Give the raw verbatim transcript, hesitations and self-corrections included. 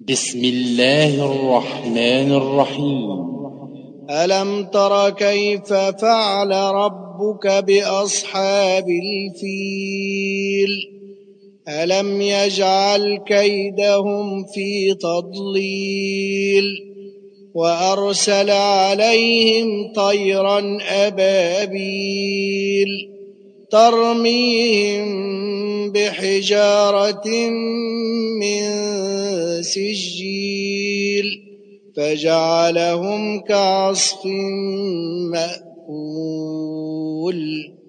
بسم الله الرحمن الرحيم. ألم تر كيف فعل ربك بأصحاب الفيل ألم يجعل كيدهم في تضليل وأرسل عليهم طيرا أبابيل ترميهم بحجارة من سجيل فجعلهم كعصف مأكول.